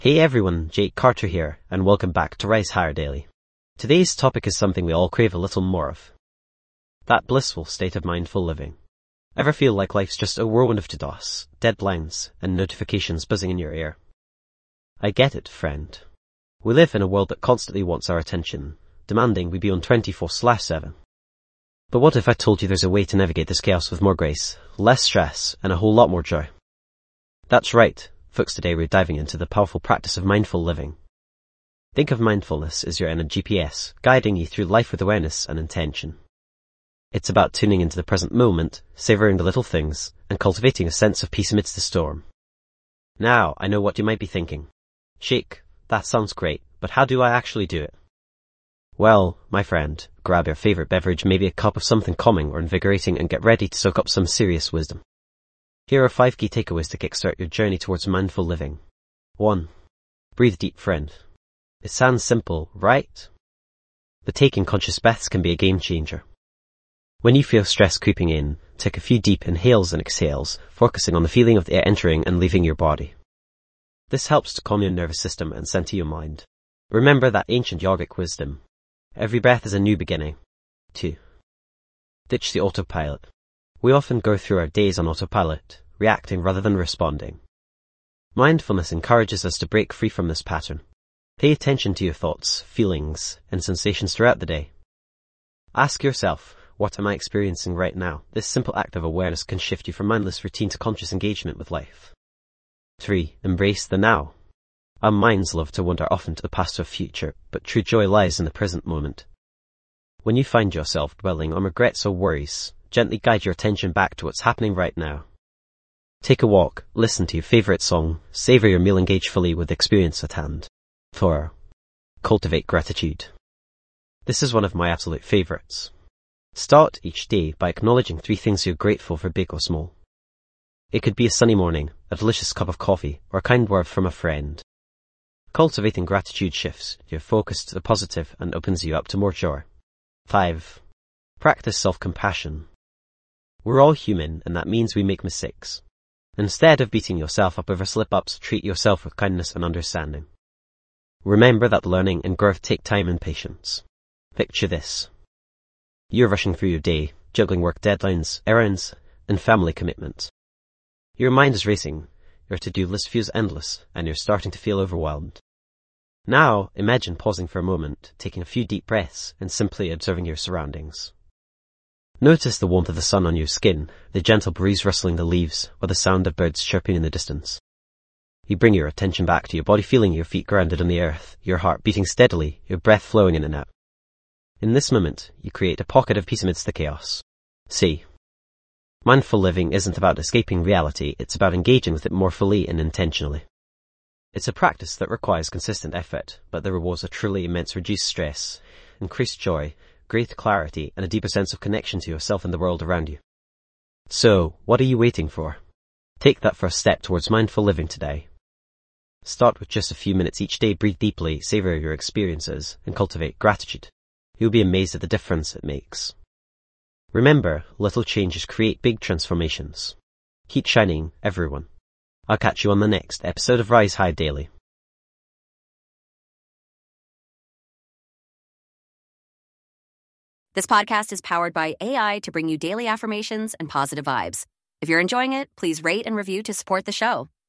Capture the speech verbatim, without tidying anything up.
Hey everyone, Jake Carter here, and welcome back to Rise Higher Daily. Today's topic is something we all crave a little more of. That blissful state of mindful living. Ever feel like life's just a whirlwind of to-dos, deadlines, and notifications buzzing in your ear? I get it, friend. We live in a world that constantly wants our attention, demanding we be on twenty-four seven. But what if I told you there's a way to navigate this chaos with more grace, less stress, and a whole lot more joy? That's right. Folks, today we're diving into the powerful practice of mindful living. Think of mindfulness as your inner G P S, guiding you through life with awareness and intention. It's about tuning into the present moment, savoring the little things, and cultivating a sense of peace amidst the storm. Now, I know what you might be thinking. Sheikh, that sounds great, but how do I actually do it? Well, my friend, grab your favorite beverage, maybe a cup of something calming or invigorating, and get ready to soak up some serious wisdom. Here are five key takeaways to kickstart your journey towards mindful living. one. Breathe deep, friend. It sounds simple, right? But taking conscious breaths can be a game changer. When you feel stress creeping in, take a few deep inhales and exhales, focusing on the feeling of the air entering and leaving your body. This helps to calm your nervous system and center your mind. Remember that ancient yogic wisdom. Every breath is a new beginning. two. Ditch the autopilot. We often go through our days on autopilot, reacting rather than responding. Mindfulness encourages us to break free from this pattern. Pay attention to your thoughts, feelings, and sensations throughout the day. Ask yourself, what am I experiencing right now? This simple act of awareness can shift you from mindless routine to conscious engagement with life. three. Embrace the now. Our minds love to wander often to the past or future, but true joy lies in the present moment. When you find yourself dwelling on regrets or worries, gently guide your attention back to what's happening right now. Take a walk, listen to your favorite song, savor your meal, engage fully with the experience at hand. four. Cultivate gratitude. This is one of my absolute favorites. Start each day by acknowledging three things you're grateful for, big or small. It could be a sunny morning, a delicious cup of coffee, or a kind word from a friend. Cultivating gratitude shifts your focus to the positive and opens you up to more joy. five. Practice self-compassion. We're all human, and that means we make mistakes. Instead of beating yourself up over slip-ups, treat yourself with kindness and understanding. Remember that learning and growth take time and patience. Picture this. You're rushing through your day, juggling work deadlines, errands, and family commitments. Your mind is racing, your to-do list feels endless, and you're starting to feel overwhelmed. Now, imagine pausing for a moment, taking a few deep breaths, and simply observing your surroundings. Notice the warmth of the sun on your skin, the gentle breeze rustling the leaves, or the sound of birds chirping in the distance. You bring your attention back to your body, feeling your feet grounded on the earth, your heart beating steadily, your breath flowing in and out. In this moment, you create a pocket of peace amidst the chaos. See, mindful living isn't about escaping reality, it's about engaging with it more fully and intentionally. It's a practice that requires consistent effort, but the rewards are truly immense: reduced stress, increased joy, greater clarity, and a deeper sense of connection to yourself and the world around you. So, what are you waiting for? Take that first step towards mindful living today. Start with just a few minutes each day, breathe deeply, savor your experiences, and cultivate gratitude. You'll be amazed at the difference it makes. Remember, little changes create big transformations. Keep shining, everyone. I'll catch you on the next episode of Rise High Daily. This podcast is powered by A I to bring you daily affirmations and positive vibes. If you're enjoying it, please rate and review to support the show.